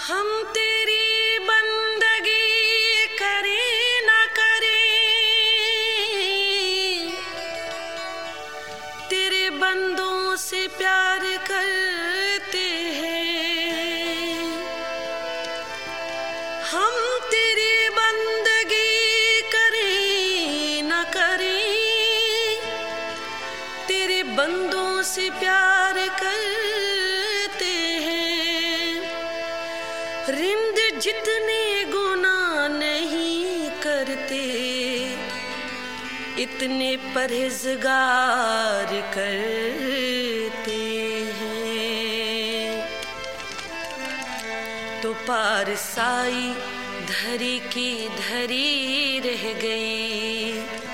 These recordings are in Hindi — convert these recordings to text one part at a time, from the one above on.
हम तेरी बंदगी करें ना करें, तेरे बंदों से प्यार करते हैं। हम तेरी बंदगी करें ना करें, तेरे बंदों से प्यार करते हैं। रिंद जितने गुनाह नहीं करते, इतने परहेज़गार करते हैं। तो पारसाई धरी की धरी रह गई,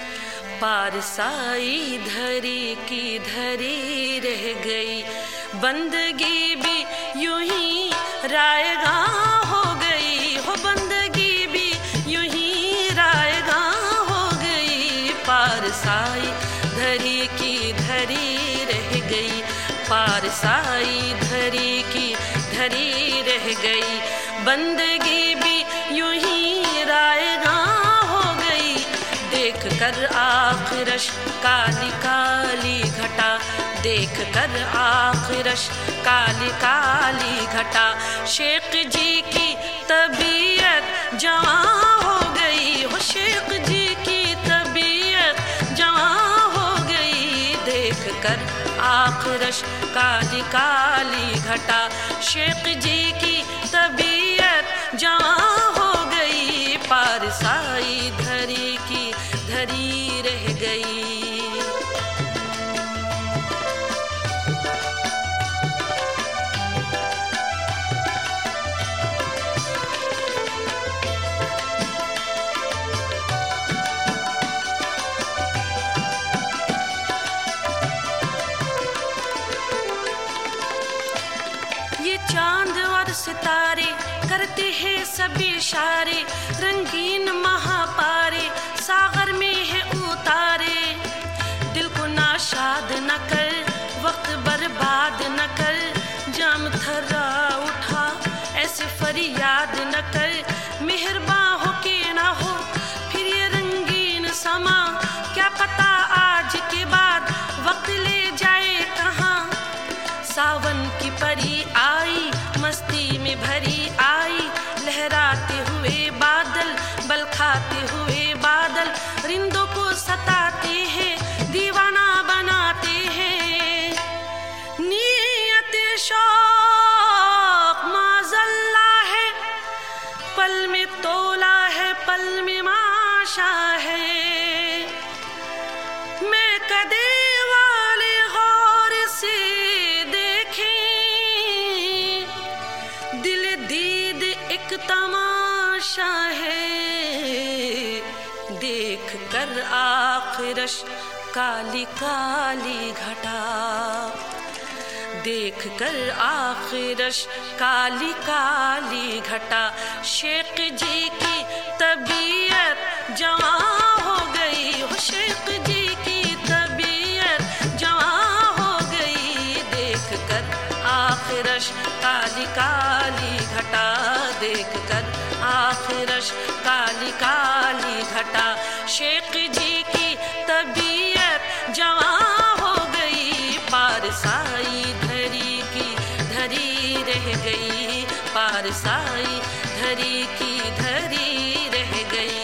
पारसाई धरी की धरी रह गई। बंदगी भी यूं ही रायगा हो गई, हो बंदगी भी यूं ही रायगा हो गई। पारसाई धरी की धरी रह गई, पारसाई धरी की धरी रह गई। बंदगी भी यूं ही रायगा हो गई। देख कर आखिरश काली काली घटा, देख कर आखिरश काली काली घटा। शेख जी की तबीयत जवां हो गई, हो शेख जी की तबीयत जवां हो गई। देख कर आखिरश काली काली घटा, शेख जी की तबीयत जवां हो गई। पारसाई धरी की धरी रह गई। ये चांद और सितारे करते हैं सभी इशारे, रंगीन महापारे सागर में है उतारे। दिल को नाशाद न कर, वक्त बर्बाद न कर, जाम थर्रा उठा ऐसे फरियाद न कर। मेहरबान हो के ना हो फिर ये रंगीन समा, क्या पता आज के बाद वक्त ले जाए कहाँ। सावन की परी आई मस्ती में भरी आई, लहराते हुए बादल बल खाते हुए बादल। रिंदों को सताते हैं दीवाना बनाते हैं। नीयत शौक माज़ल्ला है, पल में तोला है पल में माशा है। मैं कदे वाले गौर से दिल दीद एक तमाशा है। देख कर आखिरश काली काली घटा, देख कर आखिरश काली काली घटा। शेख जी की तबीयत जवां हो गई, हो शेख जी की तबीयत जवां हो गई। देख कर आखिरश काली काली घटा, देख कर आखिरश काली काली घटा। शेख जी की तबीयत जवां हो गई, पारसाई धरी की धरी रह गई, पारसाई धरी की धरी रह गई।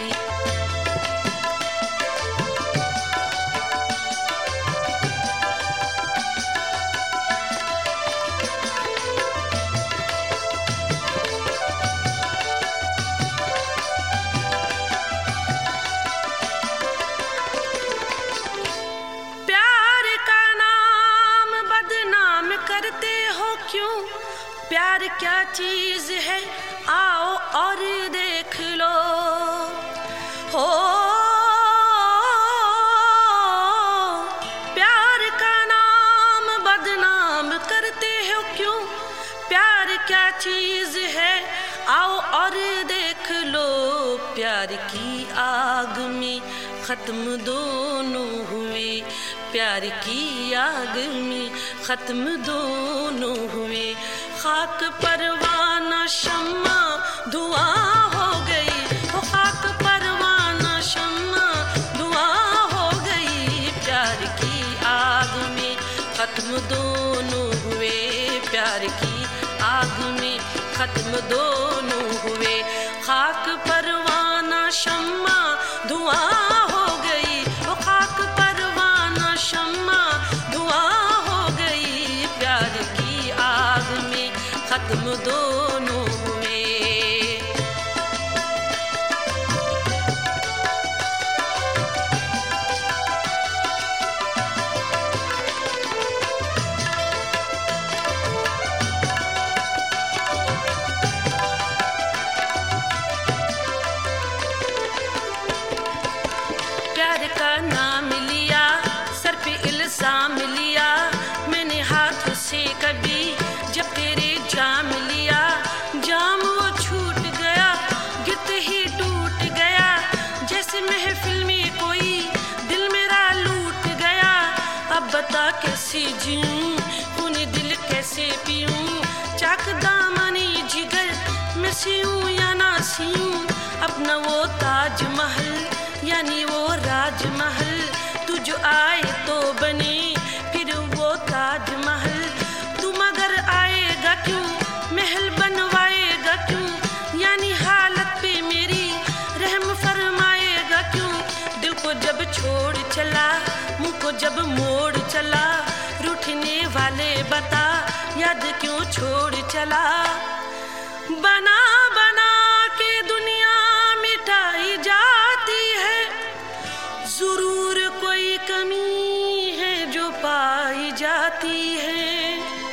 करते हो क्यों, प्यार क्या चीज है आओ और देख लो। हो प्यार का नाम बदनाम करते हो क्यों, प्यार क्या चीज है आओ और देख लो। प्यार की आग में खत्म दोनों हुए, प्यार की आग में खत्म दोनों हुए। खाक परवाना शम्मा धुआं हो गई, वो खाक परवाना शम्मा धुआं हो गई। प्यार की आग में खत्म दोनों हुए, प्यार की आग में खत्म दोनों हुए। खाक परवाना शम्मा धुआं हो गई, वो खाक परवाना शम्मा धुआं हो गई। प्यार की आग में खत्म दोनों हुए। प्यार का नाम लिया, सर पे इल्जाम लिया मैंने हाथों से कभी, जब तेरे जाम लिया जाम वो छूट गया, गिरते ही टूट गया। जैसे महफिल में कोई दिल मेरा लूट गया। अब बता कैसे जीऊं, खूनी दिल कैसे पीऊं, चाक दामनी जिगर मैं सीऊं या ना सीऊं। अपना वो ताजमहल यानी वो राजमहल, तू जो आए तो बने फिर वो ताजमहल। तू मगर आएगा क्यों, महल बनवाएगा क्यों, यानी हालत पे मेरी रहम फरमाएगा क्यों। दिल को जब छोड़ चला, मुंह को जब मोड़ चला, रूठने वाले बता याद क्यों छोड़ चला। बना बना के दुनिया मिटाई जाती है, जरूर कोई कमी है जो पाई जाती है।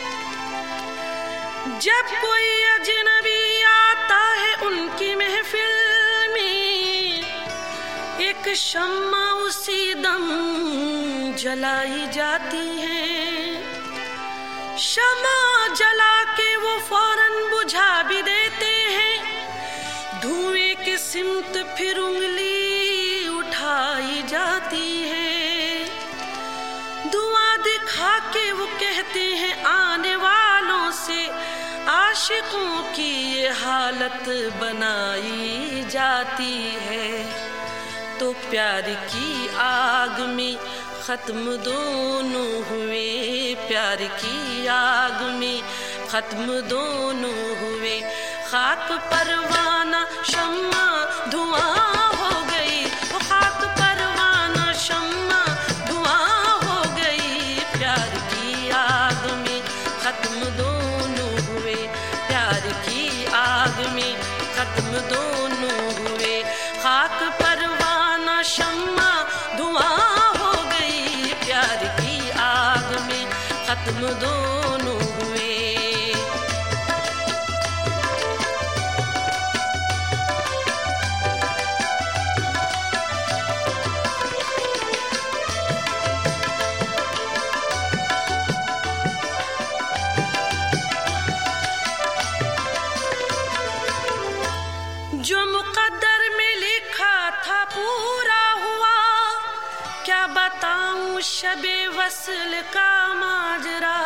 जब कोई अजनबी आता है उनकी महफिल में, एक शम्मा उसी दम जलाई जाती है। शम्मा जला के वो फौरन बुझा भी देते हैं, धुएं की सिमत फिर उंगली उठाई जाती है। धुआं दिखा के वो कहते हैं आने वालों से, आशिकों की ये हालत बनाई जाती है। तो प्यार की आग में खत्म दोनों हुए, प्यार की आग में खत्म दोनों हुए। खाक परवाना शम्मा धुआं हो गई, वो खाक परवाना शम्मा धुआं हो गई। प्यार की आग में खत्म दोनों हुए, प्यार की आग में खत्म दोनों हुए। खाक परवाना शम्मा धुआं हो गई, प्यार की आग में खत्म दोनों हुए। जो मुकद्दर में लिखा था पूरा हुआ, क्या बताऊं शबे वस्ल का माजरा।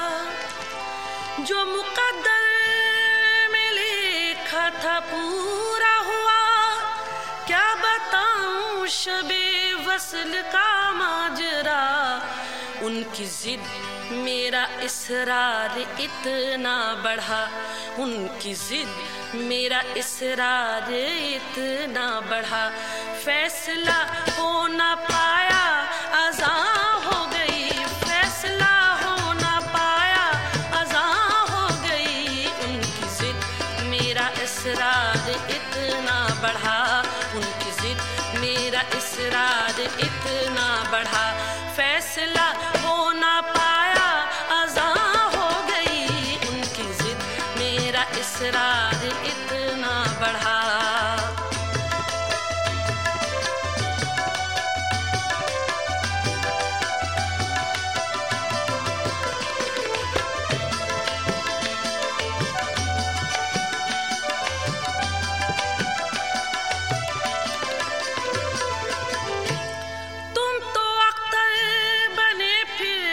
जो मुकद्दर में लिखा था पूरा हुआ, क्या बताऊं शबे वस्ल का माजरा। उनकी जिद मेरा इसरार इतना बढ़ा, उनकी जिद मेरा इसरार इतना बढ़ा। फैसला हो ना पाया अज़ा हो गई, फैसला हो ना पाया अज़ा हो गई। उनकी जिद मेरा इसरार इतना बढ़ा, उनकी जिद मेरा इसरार इतना बढ़ा। फैसला हो ना पाया अज़ा हो गई, उनकी जिद मेरा इसरार इतना बढ़ा।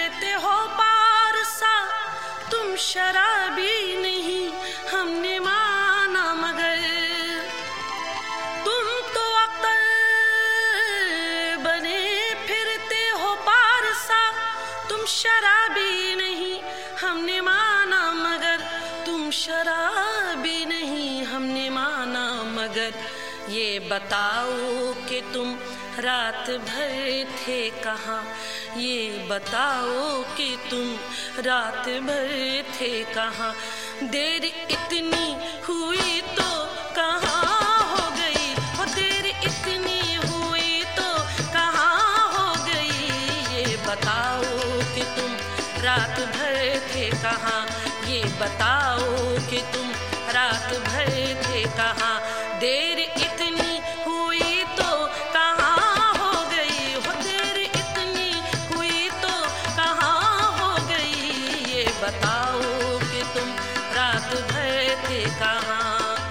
शराबी नहीं हमने बताओ कि तुम रात भर थे कहाँ, ये बताओ कि तुम रात भर थे कहाँ। देर इतनी हुई तो कहाँ हो गई, हो देर इतनी हुई तो कहाँ हो गई। ये बताओ कि तुम रात भर थे कहाँ, ये बताओ कि तुम रात भर थे कहाँ। देर इतनी हुई तो कहाँ हो गई, हो देर इतनी हुई तो कहाँ हो गई। ये बताओ कि तुम रात भर थे कहाँ।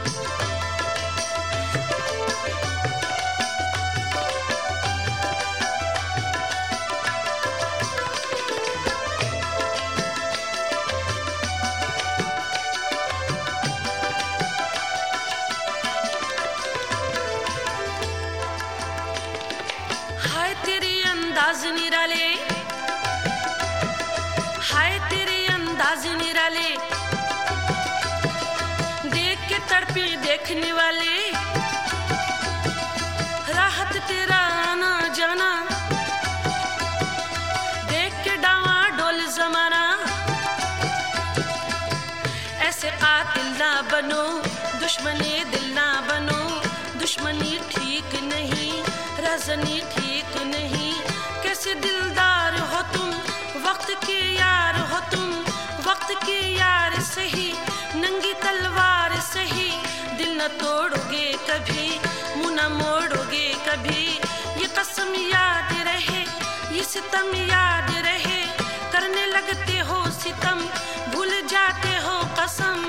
हाय तेरे अंदाज निराले, हाय तेरे अंदाज निराले, देख के तड़पे देखने वाले। राहत तेरा आना जाना, देख के डावा डोल जमाना। ऐसे कातिल ना बनो, दुश्मनी दिल ना बनो। दुश्मनी ठीक नहीं, रजनी ठीक नहीं। कैसे दिलदार हो तुम, वक्त के यार हो तुम, वक्त के यार सही, नंगी तलवार सही। दिल न तोड़ोगे कभी, मुँह न मोड़ोगे कभी। ये कसम याद रहे, ये सितम याद रहे। करने लगते हो सितम, भूल जाते हो कसम।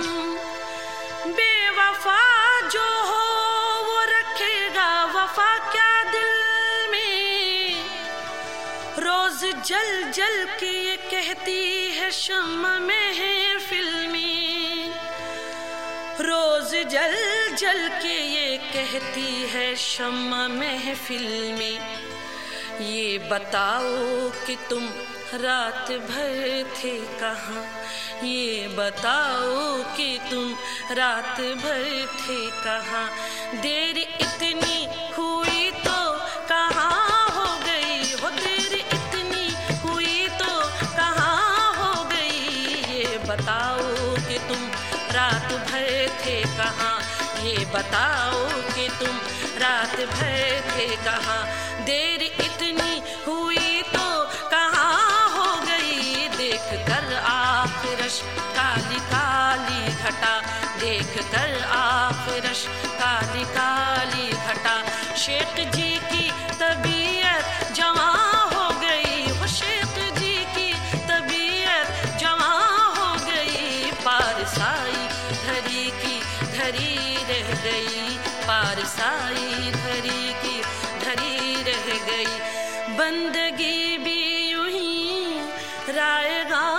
बेवफा जो हो वो रखेगा वफा क्या दिल में। रोज जल जल के ये कहती है शम्मा महफिल में। रोज जल जल के ये कहती है शम्मा महफिल में। ये बताओ कि तुम रात भर थे कहाँ, ये बताओ कि तुम रात भर थे कहाँ। देर इतनी हुई तो कहाँ हो गई, हो देर इतनी हुई तो कहाँ हो गई। ये बताओ कि तुम रात भर थे कहाँ, ये बताओ कि तुम रात भर थे कहाँ। देर इतनी हुई तो कहाँ हो गई। देख कर आखिरश काली काली घटा, देख कर आखिरश काली काली घटा। शेख जी की तबीयत जवां हो गई, वो शेख जी की तबीयत जवां हो गई। पारसाई धरी की धरी रह गई, पारसाई धरी की धरी रह गई। बंदगी भी यूं ही रायगा